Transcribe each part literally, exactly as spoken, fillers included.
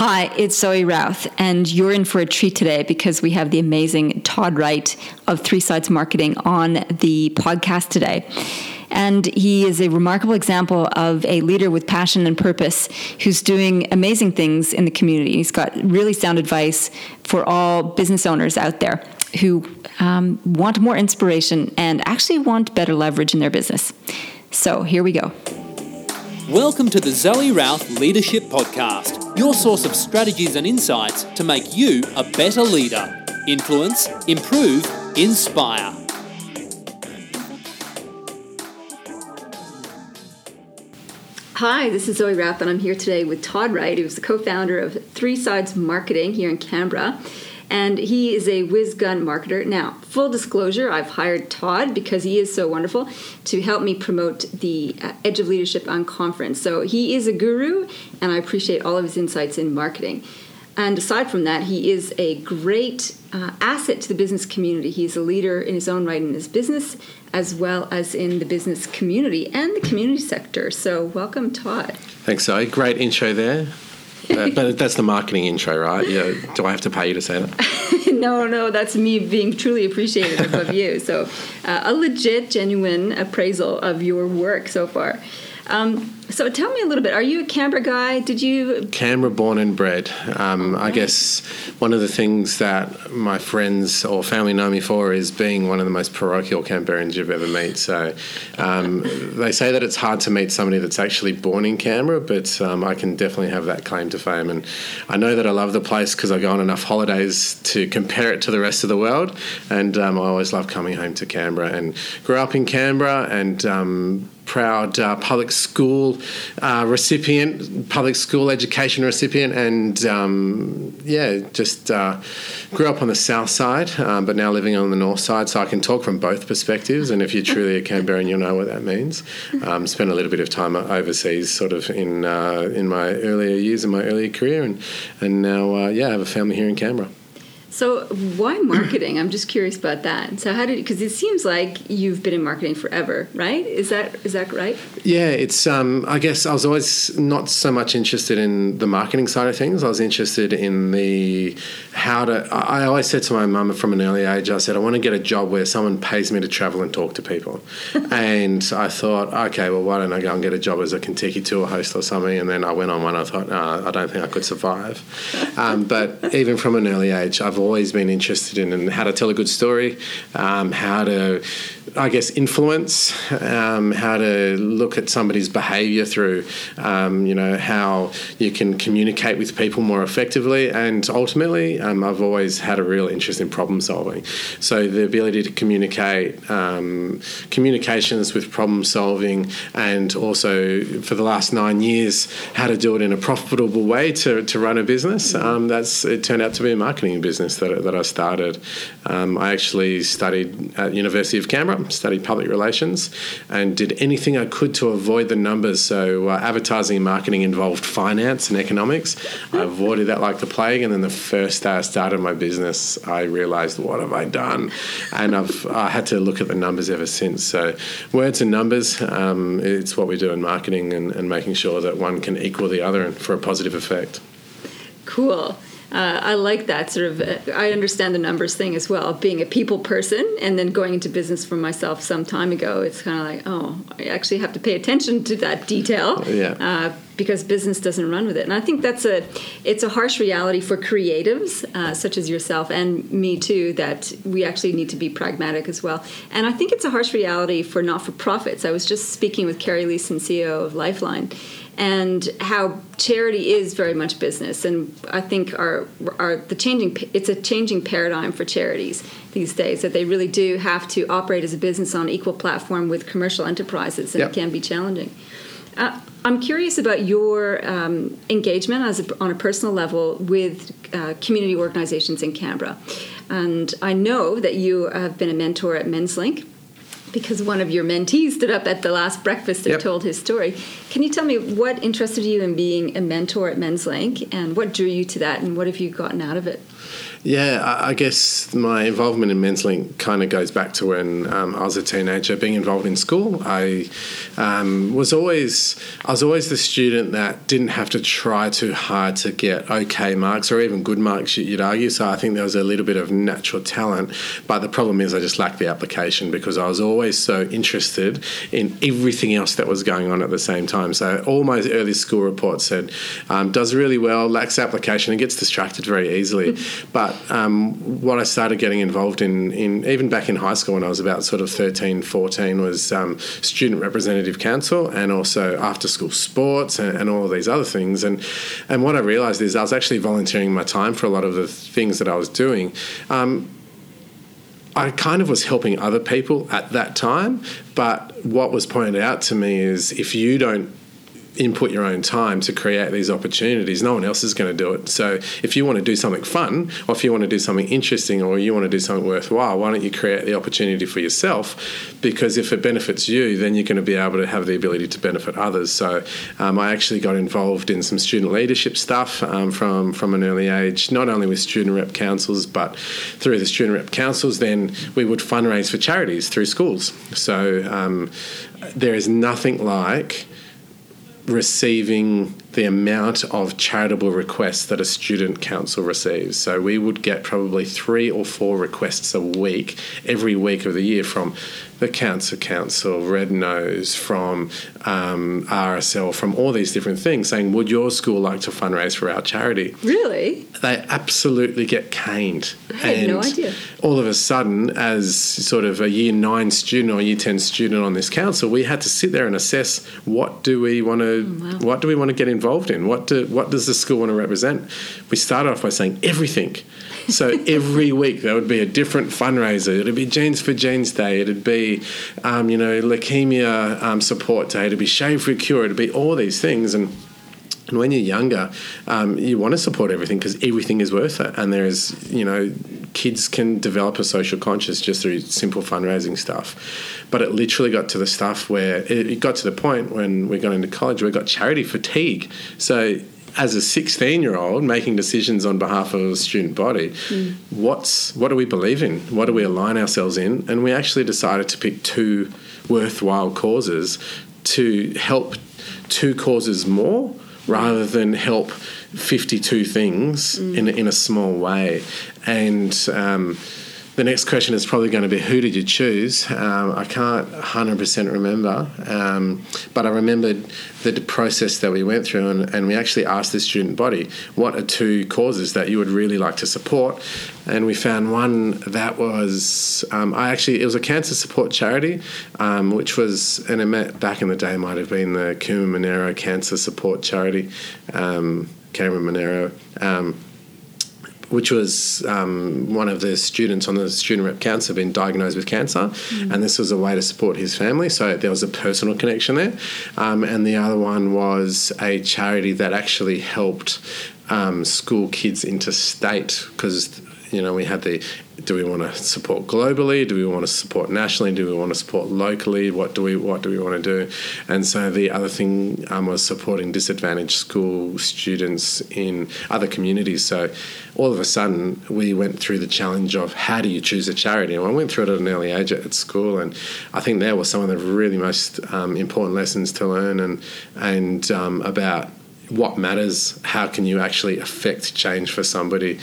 Hi, it's Zoe Routh, and you're in for a treat today because we have the amazing Todd Wright of Three Sides Marketing on the podcast today. And he is a remarkable example of a leader with passion and purpose who's doing amazing things in the community. He's got really sound advice for all business owners out there who um, want more inspiration and actually want better leverage in their business. So here we go. Welcome to the Zoe Routh Leadership Podcast, your source of strategies and insights to make you a better leader. Influence, improve, inspire. Hi, this is Zoe Routh, and I'm here today with Todd Wright, who's the co-founder of Three Sides Marketing here in Canberra. And he is a whiz gun marketer. Now, full disclosure, I've hired Todd because he is so wonderful to help me promote the uh, Edge of Leadership Unconference. So he is a guru, and I appreciate all of his insights in marketing. And aside from that, he is a great uh, asset to the business community. He's a leader in his own right in his business, as well as in the business community and the community sector. So welcome, Todd. Thanks, Zoe. Great intro there. Uh, but that's the marketing intro, right? Yeah. Do I have to pay you to say that? no, no, that's me being truly appreciative of you. So uh, a legit, genuine appraisal of your work so far. Um, so tell me a little bit. Are you a Canberra guy? Did you... Canberra born and bred. Um, okay. I guess one of the things that my friends or family know me for is being one of the most parochial Canberrans you've ever met. So um, they say that it's hard to meet somebody that's actually born in Canberra, but um, I can definitely have that claim to fame. And I know that I love the place because I go on enough holidays to compare it to the rest of the world. And um, I always love coming home to Canberra, and grew up in Canberra and... Um, proud uh, public school uh, recipient, public school education recipient, and um, yeah, just uh, grew up on the south side, um, but now living on the north side, so I can talk from both perspectives. And if you're truly a Canberran, you'll know what that means. Um, spent a little bit of time overseas, sort of in uh, in my earlier years, in my earlier career, and and now uh, yeah, I have a family here in Canberra. So why marketing? I'm just curious about that. So how did, because it seems like you've been in marketing forever, right? Is that is that right? Yeah, it's, um, I guess I was always not so much interested in the marketing side of things. I was interested in the how to, I always said to my mum from an early age, I said, I want to get a job where someone pays me to travel and talk to people. And I thought, okay, well, why don't I go and get a job as a Kentucky tour host or something? And then I went on one, I thought, no, I don't think I could survive. Um, but even from an early age, I've always been interested in, in how to tell a good story, um, how to, I guess, influence, um, how to look at somebody's behaviour through, um, you know, how you can communicate with people more effectively. And ultimately, um, I've always had a real interest in problem solving. So the ability to communicate, um, communications with problem solving, and also for the last nine years, how to do it in a profitable way to, to run a business. Um, that's it turned out to be a marketing business that, that I started. Um, I actually studied at University of Canberra, studied public relations, and did anything I could to avoid the numbers. So uh, advertising and marketing involved finance and economics. I avoided that like the plague, and then the first day I started my business, I realised, what have I done? And I've I had to look at the numbers ever since. So words and numbers, um, it's what we do in marketing, and, and making sure that one can equal the other for a positive effect. Cool. Uh, I like that sort of, uh, I understand the numbers thing as well, being a people person and then going into business for myself some time ago. It's kind of like, oh, I actually have to pay attention to that detail yeah. uh, because business doesn't run with it. And I think that's a, it's a harsh reality for creatives uh, such as yourself and me too, that we actually need to be pragmatic as well. And I think it's a harsh reality for not-for-profits. I was just speaking with Carrie Leeson, C E O of Lifeline, and how charity is very much business, and I think our our the changing it's a changing paradigm for charities these days, that they really do have to operate as a business on equal platform with commercial enterprises, and yep. It can be challenging. Uh, I'm curious about your um, engagement as a, on a personal level with uh, community organizations in Canberra, and I know that you have been a mentor at MensLink, because one of your mentees stood up at the last breakfast and yep. told his story. Can you tell me what interested you in being a mentor at MensLink, and what drew you to that, and what have you gotten out of it? Yeah, I, I guess my involvement in Menslink kind of goes back to when um, I was a teenager, being involved in school. I um, was always I was always the student that didn't have to try too hard to get okay marks or even good marks, you'd argue. So I think there was a little bit of natural talent, but the problem is I just lacked the application because I was always so interested in everything else that was going on at the same time. So all my early school reports said, um, does really well, lacks application, and gets distracted very easily. But um, what I started getting involved in, in, even back in high school when I was about sort of thirteen, fourteen, was um, Student Representative Council and also after-school sports and, and all of these other things. And, and what I realised is I was actually volunteering my time for a lot of the things that I was doing. Um, I kind of was helping other people at that time, but what was pointed out to me is if you don't input your own time to create these opportunities, no one else is going to do it. So if you want to do something fun, or if you want to do something interesting, or you want to do something worthwhile, why don't you create the opportunity for yourself? Because if it benefits you, then you're going to be able to have the ability to benefit others. So um, I actually got involved in some student leadership stuff um, from, from an early age, not only with student rep councils, but through the student rep councils, then we would fundraise for charities through schools. So um, there is nothing like receiving the amount of charitable requests that a student council receives. So we would get probably three or four requests a week, every week of the year, from the Cancer Council, Red Nose, from um, R S L, from all these different things, saying, would your school like to fundraise for our charity? Really? They absolutely get caned. I had and no idea. All of a sudden, as sort of a year nine student or year ten student on this council, we had to sit there and assess what do we want to, oh, wow. what do we want to get involved in? What do, what does the school want to represent? We started off by saying everything. So every week there would be a different fundraiser. It'd be Genes for Genes Day. It'd be, um, you know, Leukemia um, Support Day. It'd be Shave for a Cure. It'd be all these things. And And when you're younger, um, you want to support everything because everything is worth it. And there is, you know, kids can develop a social conscience just through simple fundraising stuff. But it literally got to the stuff where it, it got to the point when we got into college, we got charity fatigue. So as a sixteen-year-old making decisions on behalf of a student body, mm. what's what do we believe in? What do we align ourselves in? And we actually decided to pick two worthwhile causes to help two causes more rather than help fifty-two things mm. in, in a small way. And um, the next question is probably going to be, who did you choose? Um, I can't one hundred percent remember, um, but I remembered the process that we went through, and, and we actually asked the student body, what are two causes that you would really like to support? And we found one that was, um, I actually, it was a cancer support charity, um, which was, and it met, back in the day might have been the Kuma Monero Cancer Support Charity, um, Cameron Monero, um, which was um, one of the students on the Student Rep Council had been diagnosed with cancer, mm. and this was a way to support his family, so there was a personal connection there. Um, and the other one was a charity that actually helped um, school kids interstate, because, you know, we had the, do we want to support globally? Do we want to support nationally? Do we want to support locally? What do we what do we want to do? And so the other thing um, was supporting disadvantaged school students in other communities. So all of a sudden we went through the challenge of how do you choose a charity? And I went through it at an early age at school, and I think there were some of the really most um, important lessons to learn, and and um, about what matters, how can you actually affect change for somebody,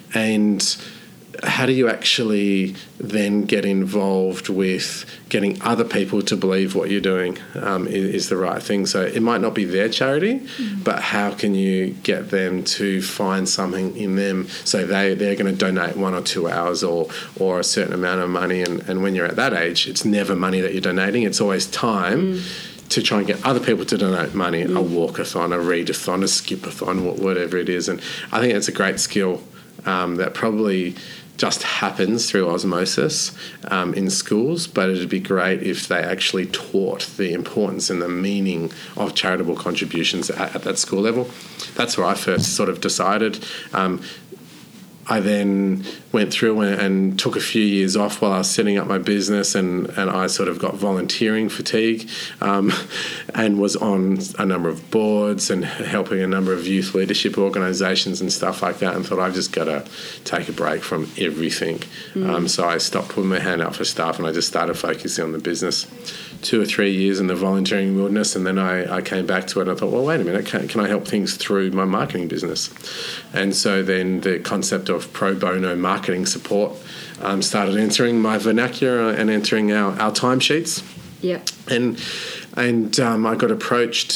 and how do you actually then get involved with getting other people to believe what you're doing um, is, is the right thing. So it might not be their charity, mm-hmm. but how can you get them to find something in them so they, they're going to donate one or two hours or or a certain amount of money. And, and when you're at that age, it's never money that you're donating. It's always time mm. to try and get other people to donate money, mm. a walkathon, a readathon, a skipathon, whatever it is. And I think it's a great skill um, that probably just happens through osmosis um, in schools, but it'd be great if they actually taught the importance and the meaning of charitable contributions at, at that school level. That's where I first sort of decided. Um, I then went through and, and took a few years off while I was setting up my business, and, and I sort of got volunteering fatigue, um, and was on a number of boards and helping a number of youth leadership organisations and stuff like that, and thought I've just got to take a break from everything. Mm. Um, so I stopped putting my hand out for staff, and I just started focusing on the business. Two or three years in the volunteering wilderness, and then I, I came back to it and I thought, well, wait a minute, can, can I help things through my marketing business? And so then the concept of pro bono marketing support um, started entering my vernacular and entering our, our timesheets. Yeah. And and um, I got approached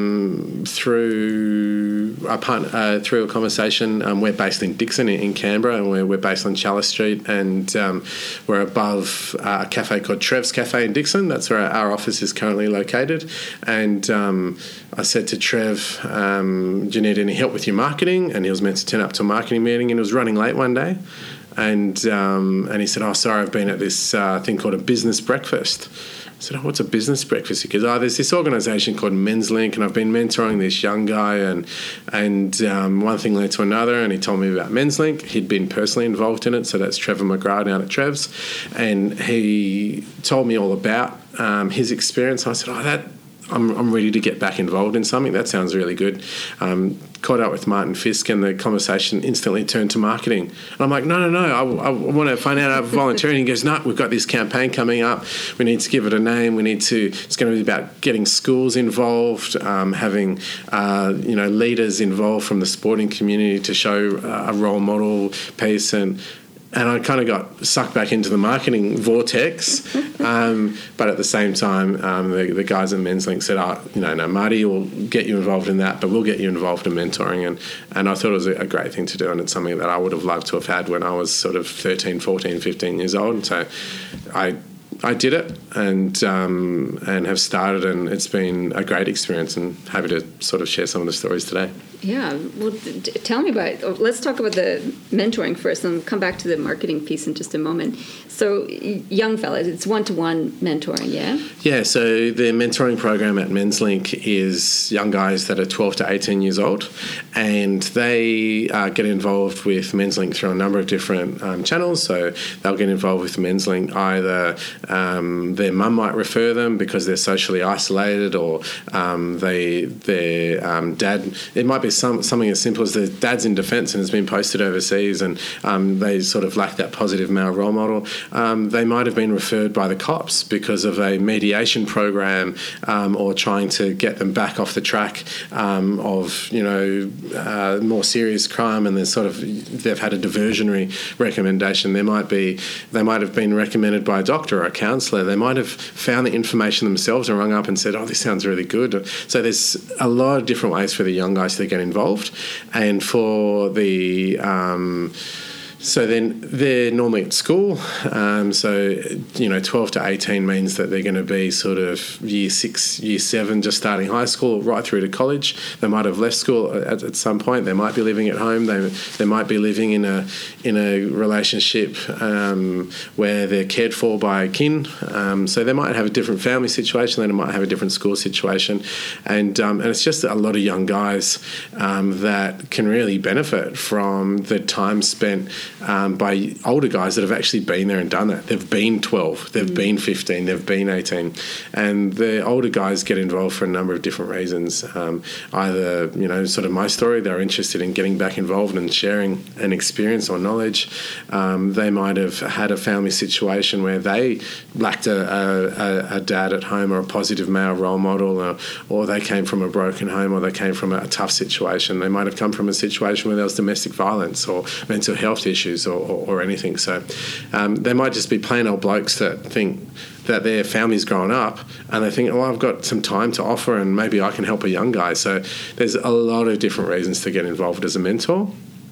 um, through a part, uh, through a conversation. Um, we're based in Dixon in, in Canberra, and we're, we're based on Chalice Street, and um, we're above uh, a cafe called Trev's Cafe in Dixon. That's where our office is currently located. And um, I said to Trev, um, do you need any help with your marketing? And he was meant to turn up to a marketing meeting, and he was running late one day. And um, and he said, oh, sorry, I've been at this uh, thing called a business breakfast. I said, oh, what's a business breakfast? He goes, oh, there's this organisation called Menslink, and I've been mentoring this young guy, and and um, one thing led to another, and he told me about Menslink. He'd been personally involved in it, so that's Trevor McGrath down at Trev's, and he told me all about um, his experience. I said, oh, that I'm I'm ready to get back involved in something. That sounds really good. Um, caught up with Martin Fisk, and the conversation instantly turned to marketing. And I'm like, no, no, no, I, I want to find out about volunteering. He goes, no, we've got this campaign coming up. We need to give it a name. We need to, it's going to be about getting schools involved, um, having, uh, you know, leaders involved from the sporting community to show a role model piece. And And I kind of got sucked back into the marketing vortex, um, but at the same time, um, the, the guys at Menslink said, "Oh, you know, no, Marty will get you involved in that, but we'll get you involved in mentoring." And and I thought it was a, a great thing to do, and it's something that I would have loved to have had when I was sort of thirteen, fourteen, fifteen years old. And so I I did it, and um, and have started, and it's been a great experience, and happy to sort of share some of the stories today. Yeah, well, d- tell me about it. Oh, let's talk about the mentoring first, and come back to the marketing piece in just a moment. So, young fellas, it's one-to-one mentoring, yeah? Yeah, so the mentoring program at Menslink is young guys that are twelve to eighteen years old, and they uh, get involved with Menslink through a number of different um, channels. So they'll get involved with Menslink, either um, their mum might refer them because they're socially isolated, or um, they their um, dad, it might be Some, something as simple as their dad's in defence and has been posted overseas, and um, they sort of lack that positive male role model. Um, they might have been referred by the cops because of a mediation program, um, or trying to get them back off the track um, of, you know, uh, more serious crime, and there's sort of, they've had a diversionary recommendation. There might be, they might have been recommended by a doctor or a counsellor. They might have found the information themselves and rung up and said, oh, this sounds really good. So there's a lot of different ways for the young guys to get involved, and for the um, so then they're normally at school. Um, so, you know, twelve to eighteen means that they're going to be sort of year six, year seven, just starting high school, right through to college. They might have left school at, at some point. They might be living at home. They they might be living in a in a relationship um, where they're cared for by kin. Um, so they might have a different family situation. They might have a different school situation, and um, and it's just a lot of young guys um, that can really benefit from the time spent Um, by older guys that have actually been there and done that. They've been twelve, they've mm. been fifteen, they've been eighteen. And the older guys get involved for a number of different reasons. Um, either, you know, sort of my story, they're interested in getting back involved and sharing an experience or knowledge. Um, they might have had a family situation where they lacked a, a, a dad at home or a positive male role model, or, or they came from a broken home, or they came from a tough situation. They might have come from a situation where there was domestic violence or mental health issues. Or, or, or anything. So um, they might just be plain old blokes that think that their family's grown up, and they think, oh, I've got some time to offer, and maybe I can help a young guy. So there's a lot of different reasons to get involved as a mentor.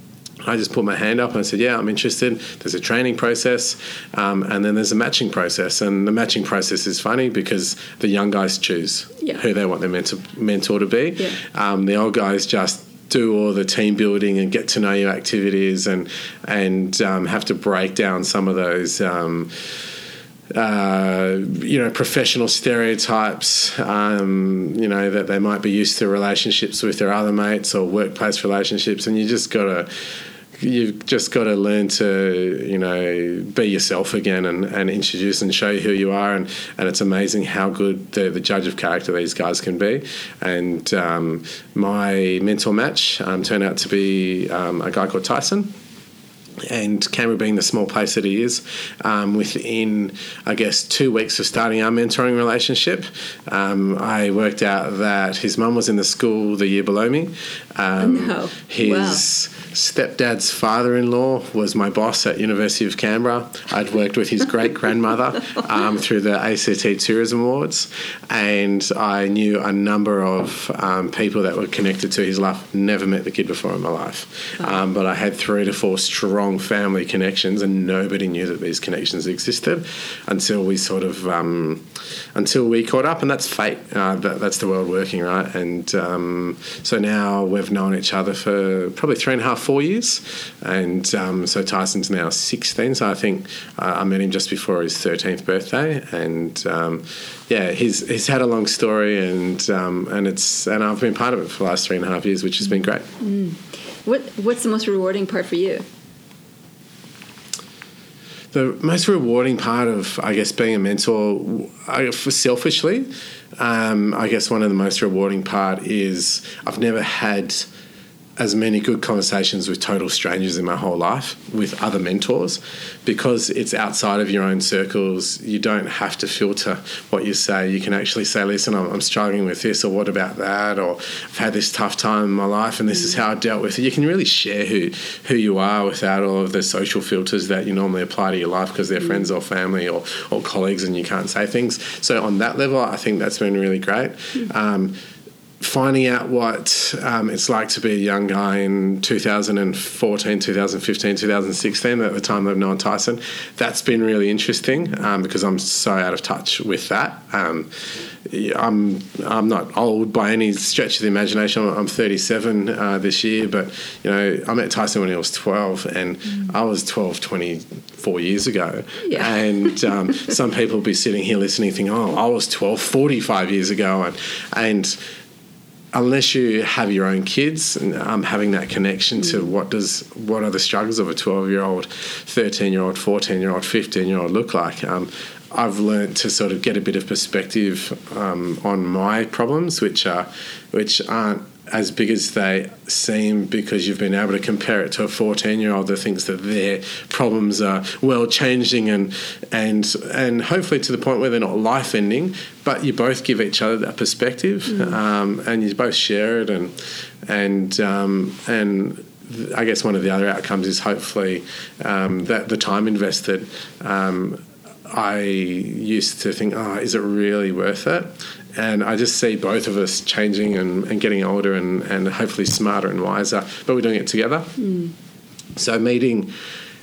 I just put my hand up and I said, yeah, I'm interested. There's a training process, um, and then there's a matching process. And the matching process is funny because the young guys choose yeah. who they want their mentor, mentor to be. Yeah. Um, the old guys just do all the team building and get to know you activities, and and um, have to break down some of those um, uh, you know professional stereotypes, um, you know that they might be used to relationships with their other mates or workplace relationships, and you just got to you've just got to learn to, you know, be yourself again and, and introduce and show who you are. And, and it's amazing how good the, the judge of character these guys can be. And um, my mentor match um, turned out to be um, a guy called Tyson. And Canberra being the small place that he is, um, within, I guess, two weeks of starting our mentoring relationship, um, I worked out that his mum was in the school the year below me. Um, no. His Wow. stepdad's father-in-law was my boss at University of Canberra. I'd worked with his great-grandmother um, through the A C T Tourism Awards, and I knew a number of um, people that were connected to his life. Never met the kid before in my life, Wow. um, but I had three to four strong family connections, and nobody knew that these connections existed until we sort of um, until we caught up, and that's fate. Uh, that, that's the world working, right? And um, so now we've known each other for probably three and a half, four years, and um, so Tyson's now sixteen. So I think uh, I met him just before his thirteenth birthday, and um, yeah, he's he's had a long story, and um, and it's and I've been part of it for the last three and a half years, which has been great. Mm. What What's the most rewarding part for you? The most rewarding part of, I guess, being a mentor, I, for selfishly, um, I guess one of the most rewarding part is I've never had as many good conversations with total strangers in my whole life with other mentors, because it's outside of your own circles. You don't have to filter what you say. You can actually say, listen, I'm, I'm struggling with this, or what about that, or I've had this tough time in my life and this is how I dealt with it. You can really share who, who you are without all of the social filters that you normally apply to your life because they're mm. friends or family or, or colleagues and you can't say things. So on that level, I think that's been really great. Mm. Um, Finding out what um, it's like to be a young guy in two thousand fourteen, two thousand fifteen, two thousand sixteen, at the time I've known Tyson, that's been really interesting um, because I'm so out of touch with that. Um, I'm I'm not old by any stretch of the imagination. I'm thirty-seven uh, this year, but you know, I met Tyson when he was twelve, and mm. I was twelve, twenty-four years ago. Yeah. And um, some people will be sitting here listening, thinking, "Oh, I was twelve, forty-five years ago," and and unless you have your own kids and um, having that connection mm. to what does what are the struggles of a twelve-year-old, thirteen-year-old, fourteen-year-old, fifteen-year-old look like, um, I've learned to sort of get a bit of perspective um, on my problems, which are which aren't as big as they seem, because you've been able to compare it to a fourteen-year-old that thinks that their problems are world changing and and and hopefully to the point where they're not life ending, but you both give each other that perspective mm. um, and you both share it, and and um, and I guess one of the other outcomes is hopefully um, that the time invested. Um, I used to think, oh, is it really worth it? And I just see both of us changing and, and getting older and, and hopefully smarter and wiser, but we're doing it together. Mm. So meeting,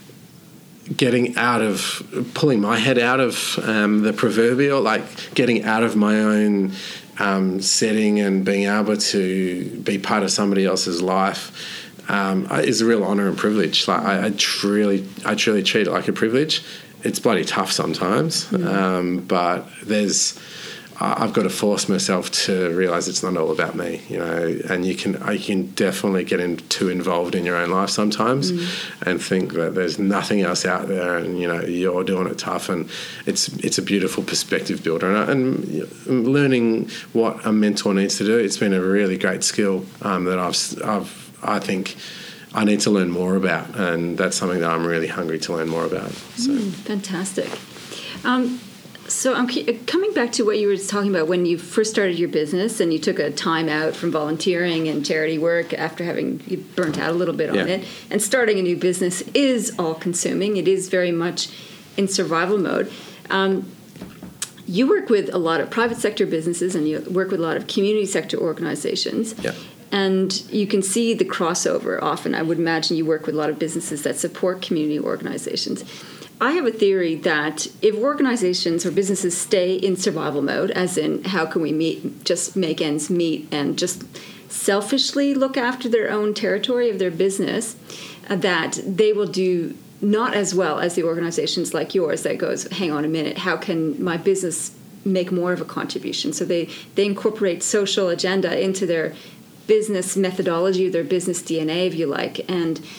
getting out of, pulling my head out of um, the proverbial, like getting out of my own um, setting and being able to be part of somebody else's life um, is a real honour and privilege. Like I, I truly, I truly treat it like a privilege. It's bloody tough sometimes, mm. um, but there's. I've got to force myself to realise it's not all about me, you know. And you can, I can definitely get in, too involved in your own life sometimes, mm. and think that there's nothing else out there, and you know you're doing it tough. And it's it's a beautiful perspective builder, and, and learning what a mentor needs to do. It's been a really great skill um, that I've I've I think. I need to learn more about, and that's something that I'm really hungry to learn more about. So. Mm, fantastic. Um, so I'm coming back to what you were talking about when you first started your business and you took a time out from volunteering and charity work after having you burnt out a little bit on yeah. it. And starting a new business is all-consuming. It is very much in survival mode. Um, you work with a lot of private sector businesses and you work with a lot of community sector organizations. Yeah. And you can see the crossover often. I would imagine you work with a lot of businesses that support community organizations. I have a theory that if organizations or businesses stay in survival mode, as in how can we meet, just make ends meet and just selfishly look after their own territory of their business, uh, that they will do not as well as the organizations like yours that goes, hang on a minute, how can my business make more of a contribution? So they, they incorporate social agenda into their business methodology, their business D N A, if you like. And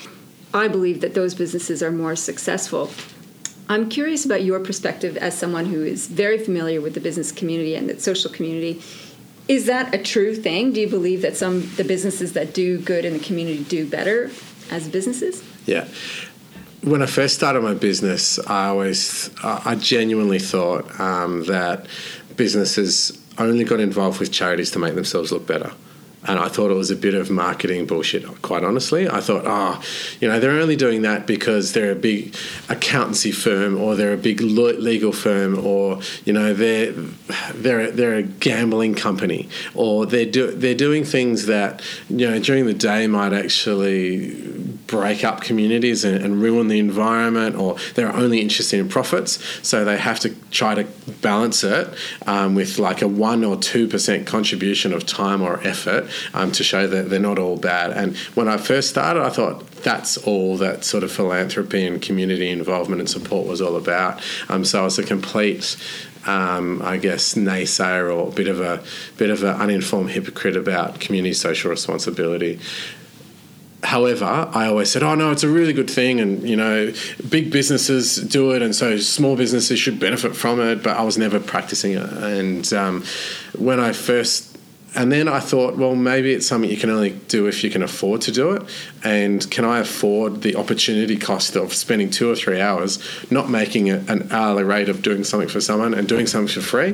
I believe that those businesses are more successful. I'm curious about your perspective as someone who is very familiar with the business community and the social community. Is that a true thing? Do you believe that some the businesses that do good in the community do better as businesses? Yeah. When I first started my business, I always, I genuinely thought um, that businesses only got involved with charities to make themselves look better. And I thought it was a bit of marketing bullshit, quite honestly. I thought, oh, you know, they're only doing that because they're a big accountancy firm or they're a big legal firm or, you know, they're they're they're a gambling company or they're do, they're doing things that, you know, during the day might actually break up communities and, and ruin the environment, or they're only interested in profits, so they have to try to balance it um, with like a one or two percent contribution of time or effort um, to show that they're not all bad. And when I first started, I thought that's all that sort of philanthropy and community involvement and support was all about. Um, so I was a complete Um, I guess naysayer or a bit of a bit of an uninformed hypocrite about community social responsibility. However, I always said, oh, no, it's a really good thing and, you know, big businesses do it and so small businesses should benefit from it, but I was never practicing it. And um, when I first... And then I thought, well, maybe it's something you can only do if you can afford to do it. And can I afford the opportunity cost of spending two or three hours not making a, an hourly rate of doing something for someone and doing something for free?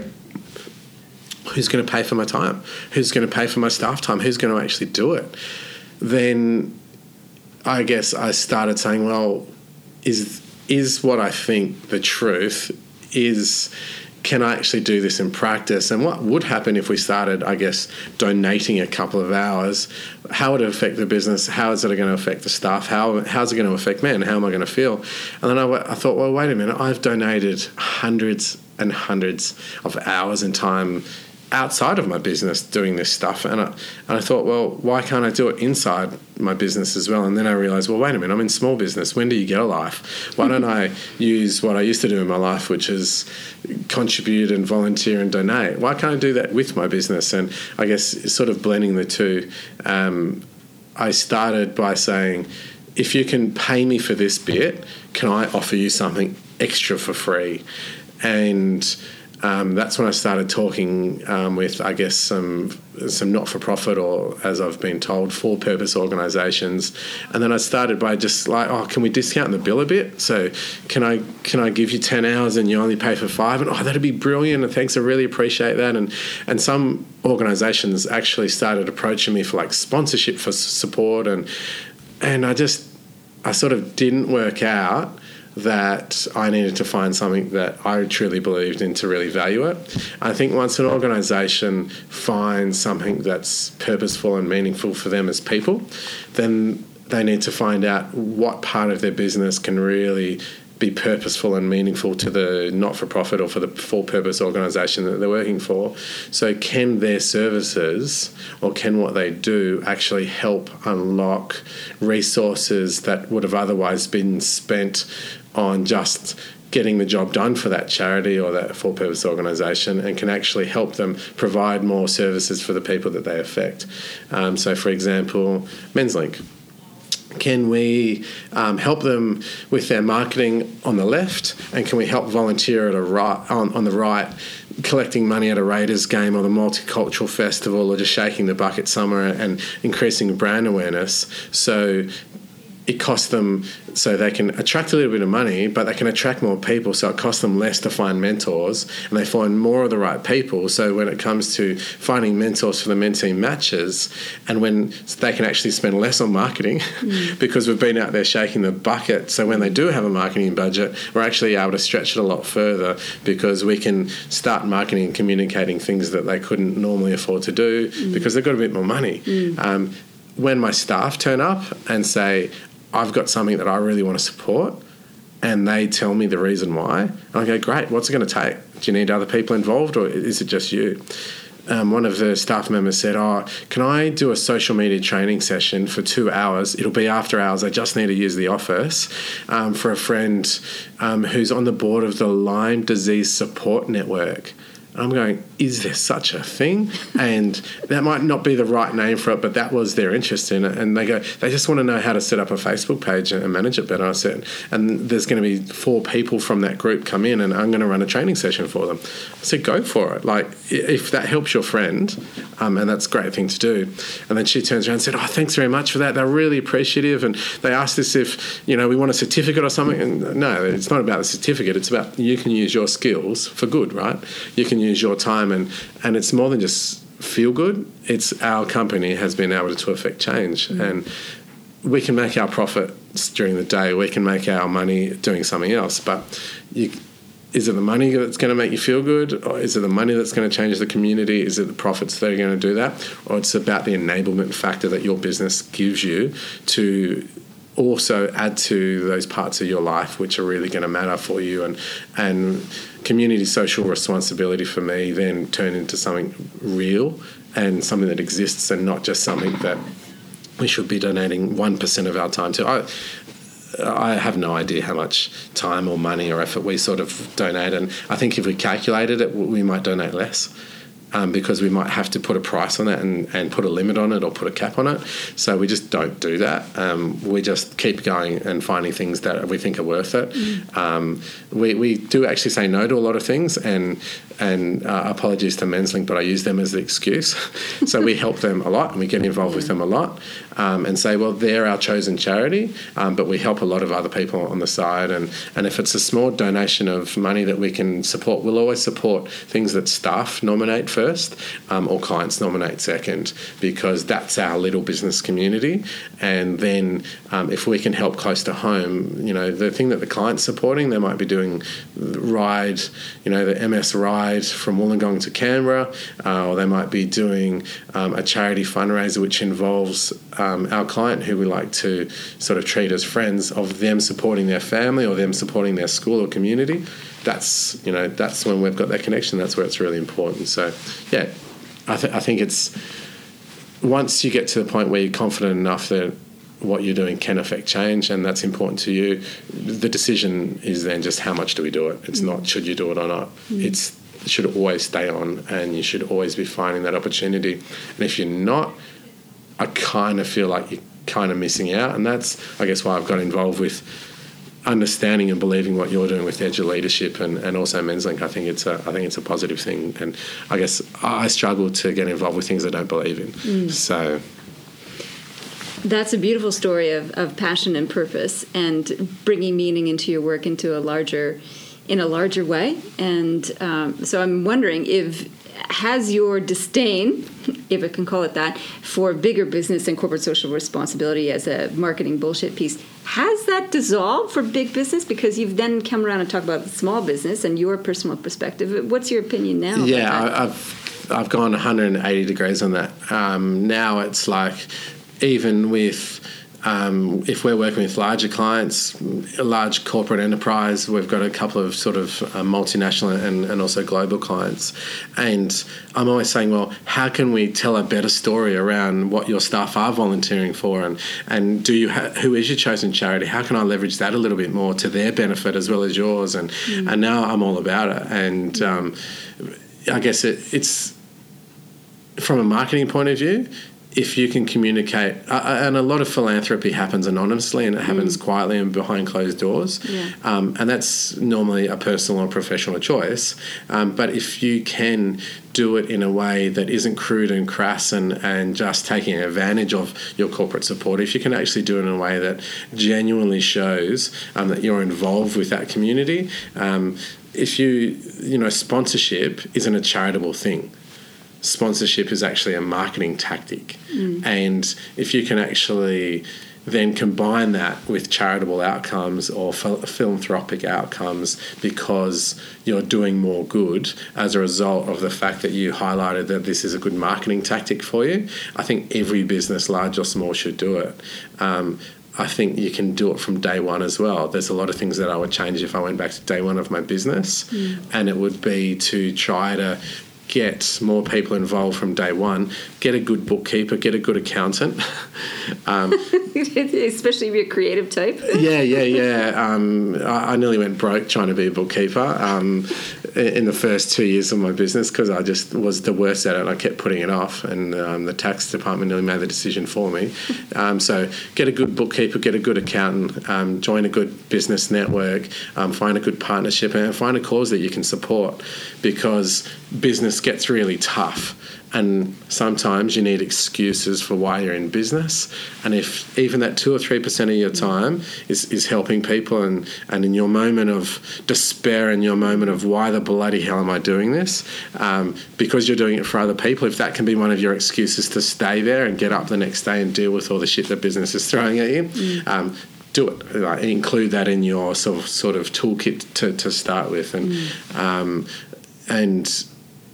Who's going to pay for my time? Who's going to pay for my staff time? Who's going to actually do it? Then I guess I started saying, well, is is what I think the truth? Is can I actually do this in practice? And what would happen if we started, I guess, donating a couple of hours? How would it affect the business? How is it going to affect the staff? How how's it going to affect me? And how am I going to feel? And then I, I thought, well, wait a minute. I've donated hundreds and hundreds of hours and time outside of my business doing this stuff, and I, and I thought, well, why can't I do it inside my business as well? And then I realised, well, wait a minute, I'm in small business. When do you get a life? Why don't I use what I used to do in my life, which is contribute and volunteer and donate? Why can't I do that with my business? And I guess sort of blending the two, um, I started by saying, if you can pay me for this bit, can I offer you something extra for free? And Um, that's when I started talking um, with, I guess, some some not-for-profit or, as I've been told, for-purpose organisations. And then I started by just like, oh, can we discount the bill a bit? So can I can I give you ten hours and you only pay for five? And, oh, that'd be brilliant. And thanks, I really appreciate that. And and some organisations actually started approaching me for, like, sponsorship for support. And And I just, I sort of didn't work out that I needed to find something that I truly believed in to really value it. I think once an organisation finds something that's purposeful and meaningful for them as people, then they need to find out what part of their business can really be purposeful and meaningful to the not-for-profit or for the for-purpose organisation that they're working for. So can their services or can what they do actually help unlock resources that would have otherwise been spent on just getting the job done for that charity or that for-purpose organisation, and can actually help them provide more services for the people that they affect. Um, so, for example, MensLink. Can we um, help them with their marketing on the left, and can we help volunteer at a right on, on the right, collecting money at a Raiders game or the Multicultural Festival, or just shaking the bucket somewhere and increasing brand awareness? So it costs them, so they can attract a little bit of money, but they can attract more people, so it costs them less to find mentors, and they find more of the right people. So when it comes to finding mentors for the mentee matches, and when they can actually spend less on marketing mm. because we've been out there shaking the bucket, so when they do have a marketing budget, we're actually able to stretch it a lot further because we can start marketing and communicating things that they couldn't normally afford to do mm. because they've got a bit more money. Mm. Um, when my staff turn up and say, I've got something that I really want to support, and they tell me the reason why, and I go, great, what's it going to take? Do you need other people involved, or is it just you? Um, one of the staff members said, oh, can I do a social media training session for two hours? It'll be after hours. I just need to use the office um, for a friend um, who's on the board of the Lyme Disease Support Network. I'm going, is there such a thing? And that might not be the right name for it, but that was their interest in it. And they go, they just want to know how to set up a Facebook page and manage it better. I said, and there's going to be four people from that group come in and I'm going to run a training session for them. I said, go for it. Like, if that helps your friend, um, and that's a great thing to do. And then she turns around and said, oh, thanks very much for that. They're really appreciative. And they asked us if, you know, we want a certificate or something. And no, it's not about the certificate. It's about you can use your skills for good, right? You can use your time, and and it's more than just feel good. It's our company has been able to affect change, mm. and we can make our profits during the day. We can make our money doing something else. But you, is it the money that's going to make you feel good, or is it the money that's going to change the community? Is it the profits that are going to do that, or it's about the enablement factor that your business gives you to also add to those parts of your life which are really going to matter for you, and and community social responsibility for me then turn into something real and something that exists, and not just something that we should be donating one percent of our time to. I, I have no idea how much time or money or effort we sort of donate, and I think if we calculated it, we might donate less. Um, because we might have to put a price on it and, and put a limit on it or put a cap on it. So we just don't do that. Um, we just keep going and finding things that we think are worth it. Mm. Um, we, we do actually say no to a lot of things, and and uh, apologies to Menslink, but I use them as the excuse. So we help them a lot and we get involved with them a lot, um, and say, well, they're our chosen charity, um, but we help a lot of other people on the side. And, and if it's a small donation of money that we can support, we'll always support things that staff nominate first. First, um, or clients nominate second, because that's our little business community. And then um, if we can help close to home, you know, the thing that the client's supporting, they might be doing the ride, you know, the M S ride from Wollongong to Canberra, uh, or they might be doing um, a charity fundraiser which involves um, our client, who we like to sort of treat as friends, of them supporting their family or them supporting their school or community. That's, you know, that's when we've got that connection. That's where it's really important. So, yeah, I, th- I think it's once you get to the point where you're confident enough that what you're doing can affect change and that's important to you, the decision is then just how much do we do it. It's mm. not should you do it or not. Mm. It's it should always stay on, and you should always be finding that opportunity. And if you're not, I kind of feel like you're kind of missing out. And that's, I guess, why I've got involved with understanding and believing what you're doing with Edge of Leadership and, and also Menslink. I think it's a I think it's a positive thing, and I guess I struggle to get involved with things I don't believe in. Mm. So that's a beautiful story of, of passion and purpose, and bringing meaning into your work into a larger in a larger way. And um, so I'm wondering if has your disdain, if I can call it that, for bigger business and corporate social responsibility as a marketing bullshit piece, has that dissolved for big business? Because you've then come around and talked about small business and your personal perspective. What's your opinion now? Yeah, I've I've gone one hundred eighty degrees on that. Um, now it's like, even with Um, if we're working with larger clients, a large corporate enterprise, we've got a couple of sort of uh, multinational and, and also global clients. And I'm always saying, well, how can we tell a better story around what your staff are volunteering for? And, and do you ha- who is your chosen charity? How can I leverage that a little bit more to their benefit as well as yours? And, mm. and now I'm all about it. And um, I guess it, it's, from a marketing point of view, if you can communicate, uh, and a lot of philanthropy happens anonymously and it happens mm. quietly and behind closed doors, yeah. um, and that's normally a personal or professional choice. Um, but if you can do it in a way that isn't crude and crass and, and just taking advantage of your corporate support, if you can actually do it in a way that genuinely shows um, that you're involved with that community, um, if you, you know, sponsorship isn't a charitable thing. Sponsorship is actually a marketing tactic. Mm. And if you can actually then combine that with charitable outcomes or ph- philanthropic outcomes because you're doing more good as a result of the fact that you highlighted that this is a good marketing tactic for you, I think every business, large or small, should do it. Um, I think you can do it from day one as well. There's a lot of things that I would change if I went back to day one of my business, mm. and it would be to try to get more people involved from day one. Get a good bookkeeper, get a good accountant. um, Especially if you're a creative type. yeah, yeah, yeah. Um, I, I nearly went broke trying to be a bookkeeper um, in the first two years of my business because I just was the worst at it. I kept putting it off, and um, the tax department nearly made the decision for me. Um, so get a good bookkeeper, get a good accountant, um, join a good business network, um, find a good partnership, and find a cause that you can support, because business gets really tough. And sometimes you need excuses for why you're in business. And if even that two or three percent of your time is, is helping people, and, and in your moment of despair and your moment of why the bloody hell am I doing this, um, because you're doing it for other people, if that can be one of your excuses to stay there and get up the next day and deal with all the shit that business is throwing at you, mm. um, do it. Like, include that in your sort of, sort of toolkit to, to start with. And mm. um, and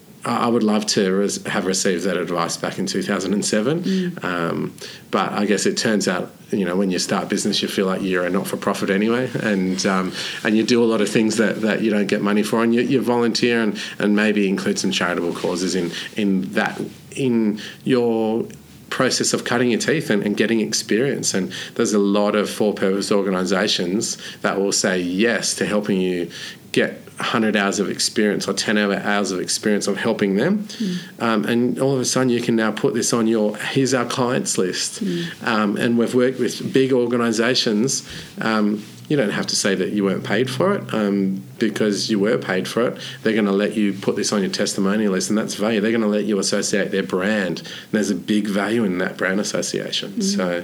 I would love to res- have received that advice back in two thousand seven. Mm. Um, but I guess it turns out, you know, when you start business, you feel like you're a not-for-profit anyway, and um, and you do a lot of things that, that you don't get money for, and you, you volunteer and, and maybe include some charitable causes in, in that, in your process of cutting your teeth and, and getting experience. And there's a lot of for-purpose organisations that will say yes to helping you get one hundred hours of experience or ten hours of experience of helping them. Mm. Um, and all of a sudden you can now put this on your, here's our clients list. Mm. Um, and we've worked with big organisations. Um, you don't have to say that you weren't paid for it, um, because you were paid for it. They're going to let you put this on your testimonial list, and that's value. They're going to let you associate their brand. And there's a big value in that brand association. Mm. So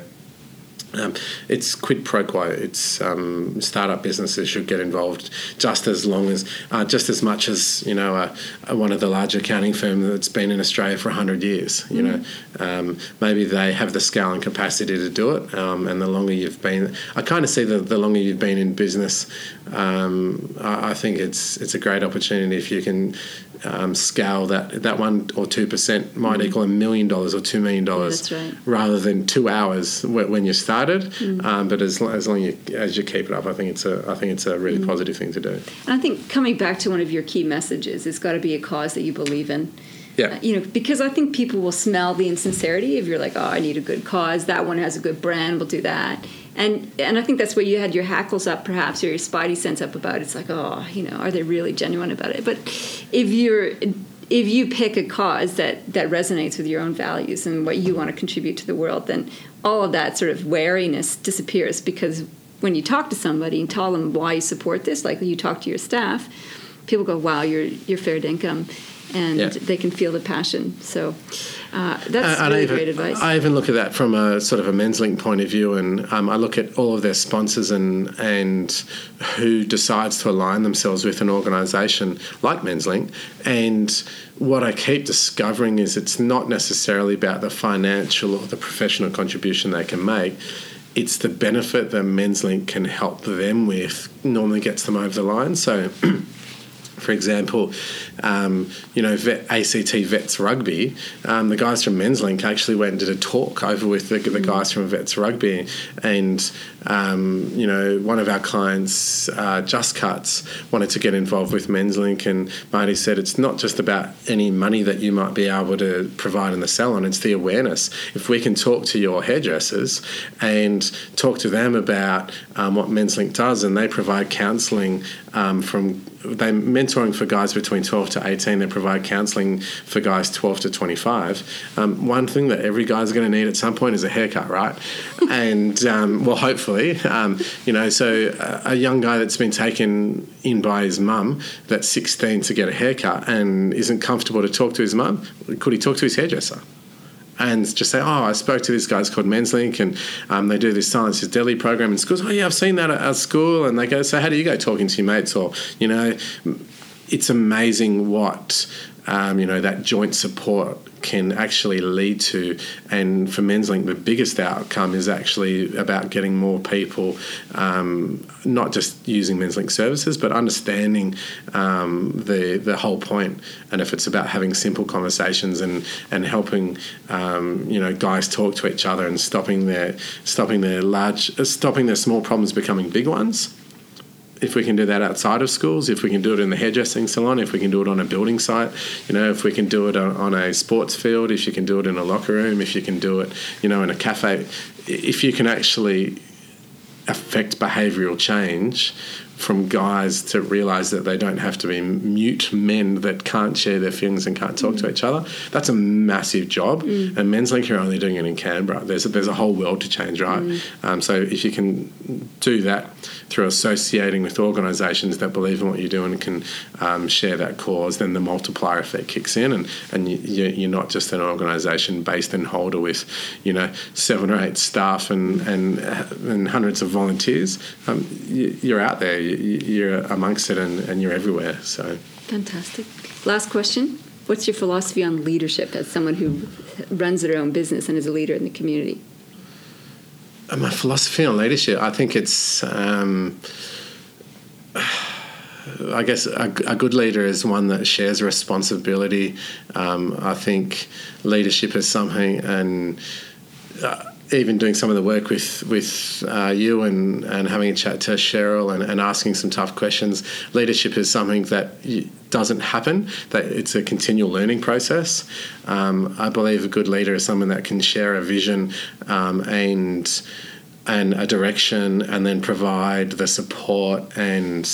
Um, it's quid pro quo. It's um, startup businesses should get involved just as long as, uh, just as much as, you know, uh, one of the large accounting firms that's been in Australia for one hundred years. You mm. know, um, maybe they have the scale and capacity to do it. Um, and the longer you've been, I kind of see that the longer you've been in business, um, I, I think it's it's a great opportunity if you can um, scale that. That one or two percent might mm. equal a million dollars or two million dollars, yeah, that's right. rather than two hours when you start. Mm. Um, but as as long you, as you keep it up, I think it's a I think it's a really mm. positive thing to do. And I think coming back to one of your key messages, it's got to be a cause that you believe in. Yeah. Uh, you know, because I think people will smell the insincerity if you're like, oh, I need a good cause. That one has a good brand. We'll do that. And and I think that's where you had your hackles up, perhaps, or your spidey sense up about it. It's like, oh, you know, are they really genuine about it? But if you're if you pick a cause that, that resonates with your own values and what you want to contribute to the world, then all of that sort of wariness disappears, because when you talk to somebody and tell them why you support this, like you talk to your staff, people go, wow, you're you're fair dinkum, and yeah. they can feel the passion. So uh, that's uh, really even, great advice. I even look at that from a sort of a MensLink point of view, and um, I look at all of their sponsors and and who decides to align themselves with an organisation like MensLink. And what I keep discovering is it's not necessarily about the financial or the professional contribution they can make. It's the benefit that MensLink can help them with normally gets them over the line. So, for example, um, you know, vet, A C T Vets Rugby, um, the guys from MensLink actually went and did a talk over with the, the guys from Vets Rugby, and um, you know, one of our clients, uh, Just Cuts, wanted to get involved with MensLink, and Marty said it's not just about any money that you might be able to provide in the salon, it's the awareness. If we can talk to your hairdressers and talk to them about um, what MensLink does, and they provide counselling um, from they mentoring for guys between twelve to eighteen. They provide counselling for guys twelve to twenty-five. Um, one thing that every guy's going to need at some point is a haircut, right? And um, well, hopefully, um, you know. So a young guy that's been taken in by his mum that's sixteen to get a haircut and isn't comfortable to talk to his mum, could he talk to his hairdresser? And just say, oh, I spoke to this guy's called MensLink, and um, they do this Silence is Deadly program in schools. Oh, yeah, I've seen that at, at school. And they go, so how do you go talking to your mates? Or, you know, it's amazing what, um, you know, that joint support can actually lead to. And for MensLink, the biggest outcome is actually about getting more people, um, not just using MensLink services, but understanding um, the the whole point. And if it's about having simple conversations and and helping, um, you know, guys talk to each other and stopping their stopping their large stopping their small problems becoming big ones. if we can do that outside of schools, if we can do it in the hairdressing salon, if we can do it on a building site, you know, if we can do it on, on a sports field, if you can do it in a locker room, if you can do it, you know, in a cafe, if you can actually affect behavioural change from guys to realise that they don't have to be mute men that can't share their feelings and can't talk mm. to each other. That's a massive job, mm. and Men's Link are only doing it in Canberra. There's a, there's a whole world to change, right? Mm. Um, so if you can do that through associating with organisations that believe in what you're doing and can um, share that cause, then the multiplier effect kicks in, and, and you, you're not just an organisation based in Holder with, you know, seven or eight staff and and, and hundreds of volunteers. Um, you, you're out there. You're amongst it and, and you're everywhere. So fantastic. Last question. What's your philosophy on leadership as someone who runs their own business and is a leader in the community? My philosophy on leadership, I think it's, um, I guess a, a good leader is one that shares responsibility. Um, I think leadership is something, and uh, even doing some of the work with with uh, you and, and having a chat to Cheryl and, and asking some tough questions, leadership is something that doesn't happen, that it's a continual learning process. Um, I believe a good leader is someone that can share a vision um, and and a direction, and then provide the support and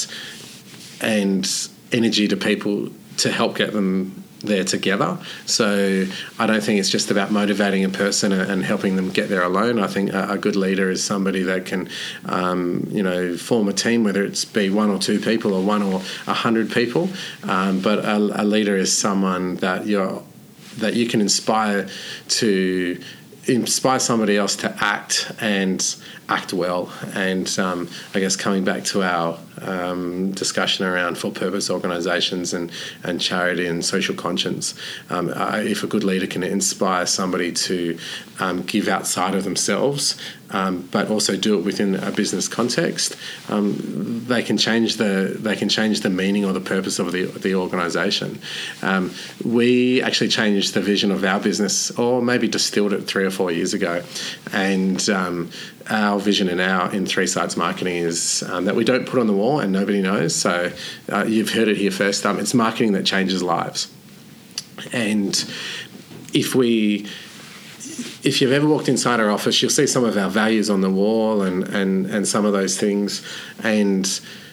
and energy to people to help get them there together. So I don't think it's just about motivating a person and, and helping them get there alone. I think a, a good leader is somebody that can, um, you know, form a team, whether it's be one or two people or one or a hundred people. Um, but a, a leader is someone that you're that you can inspire to inspire somebody else to act and act well. And um, I guess coming back to our um, discussion around for-purpose organisations and, and charity and social conscience, um, I, if a good leader can inspire somebody to um, give outside of themselves, um, but also do it within a business context, um, they can change the they can change the meaning or the purpose of the the organisation. Um, we actually changed the vision of our business, or maybe distilled it three or four years ago, and um, our vision in our in Three Sides Marketing is um, that we don't put on the wall and nobody knows. So uh, you've heard it here first. Um, it's marketing that changes lives, and if we. If you've ever walked inside our office, you'll see some of our values on the wall and, and, and some of those things. And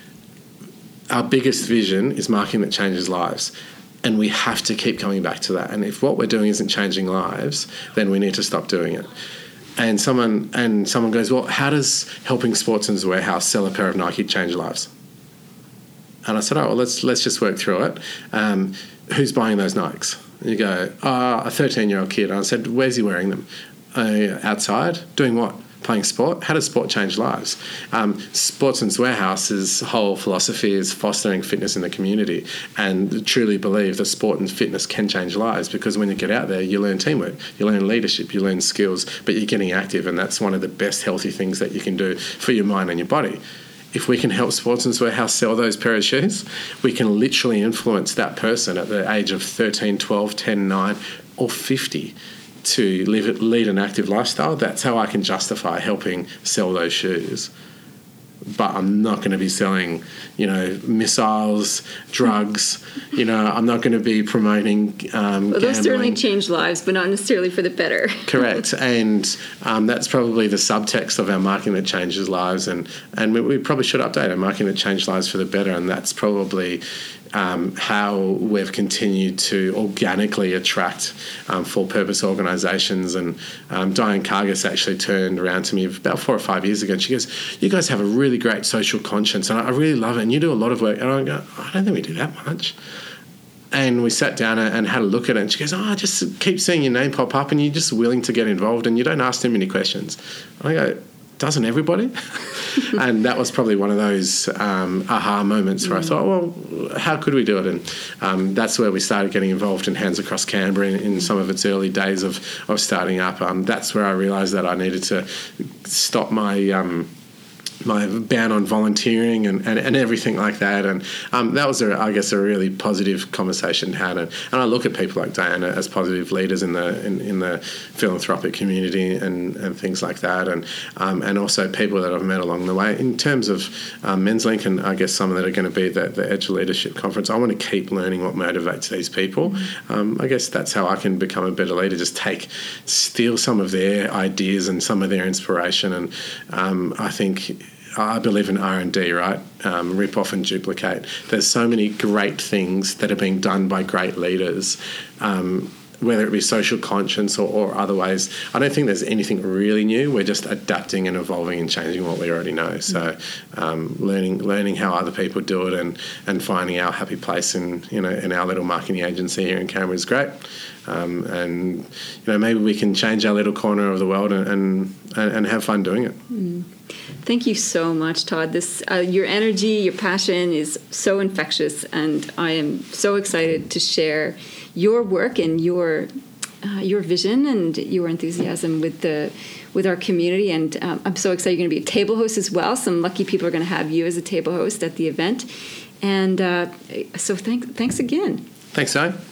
our biggest vision is marketing that changes lives. And we have to keep coming back to that. And if what we're doing isn't changing lives, then we need to stop doing it. And someone and someone goes, well, how does helping Sportsman's Warehouse sell a pair of Nike change lives? And I said, oh, well, let's let's just work through it. Um, who's buying those Nikes? And you go, oh, a thirteen-year-old kid. And I said, where's he wearing them? Uh, outside. Doing what? Playing sport. How does sport change lives? Um, Sportsman's Warehouse's whole philosophy is fostering fitness in the community, and truly believe that sport and fitness can change lives, because when you get out there, you learn teamwork, you learn leadership, you learn skills, but you're getting active, and that's one of the best healthy things that you can do for your mind and your body. If we can help Sportsman's Warehouse sell those pair of shoes, we can literally influence that person at the age of thirteen, twelve, ten, nine or fifty to live, lead an active lifestyle. That's how I can justify helping sell those shoes. But I'm not going to be selling, you know, missiles, drugs. You know, I'm not going to be promoting um, well, those gambling. certainly change lives, but not necessarily for the better. Correct. And um, that's probably the subtext of our marketing that changes lives. And, and we, we probably should update our marketing that changes lives for the better. And that's probably um, how we've continued to organically attract um, for-purpose organisations. And um, Diane Kargas actually turned around to me about four or five years ago, and she goes, you guys have a really great social conscience, and I really love it, and you do a lot of work. And I go, I don't think we do that much. And we sat down and had a look at it, and she goes, oh, I just keep seeing your name pop up, and you're just willing to get involved, and you don't ask too many questions. And I go, doesn't everybody? And that was probably one of those um, aha moments where mm. I thought, well, how could we do it? And um, that's where we started getting involved in Hands Across Canberra in, in some of its early days of, of starting up. Um, that's where I realised that I needed to stop my... Um, my ban on volunteering and, and, and everything like that. And um, that was, a, I guess, a really positive conversation had. And, and I look at people like Diana as positive leaders in the in, in the philanthropic community and, and things like that. And um, and also people that I've met along the way. In terms of um, MensLink and I guess some that are going to be the, the Edge Leadership Conference, I want to keep learning what motivates these people. Mm-hmm. Um, I guess that's how I can become a better leader, just take, steal some of their ideas and some of their inspiration. And um, I think... I believe in R and D, right? Um, rip off and duplicate. There's so many great things that are being done by great leaders, um, whether it be social conscience or, or other ways. I don't think there's anything really new. We're just adapting and evolving and changing what we already know. So um, learning learning how other people do it and, and finding our happy place in, you know, in our little marketing agency here in Canberra is great. Um, and, you know, maybe we can change our little corner of the world and, and, and have fun doing it. Mm. Thank you so much, Todd. This uh, your energy, your passion is so infectious, and I am so excited to share your work and your uh, your vision and your enthusiasm with the with our community. And um, I'm so excited you're going to be a table host as well. Some lucky people are going to have you as a table host at the event. And uh, so thanks, thanks again. Thanks, Zoe.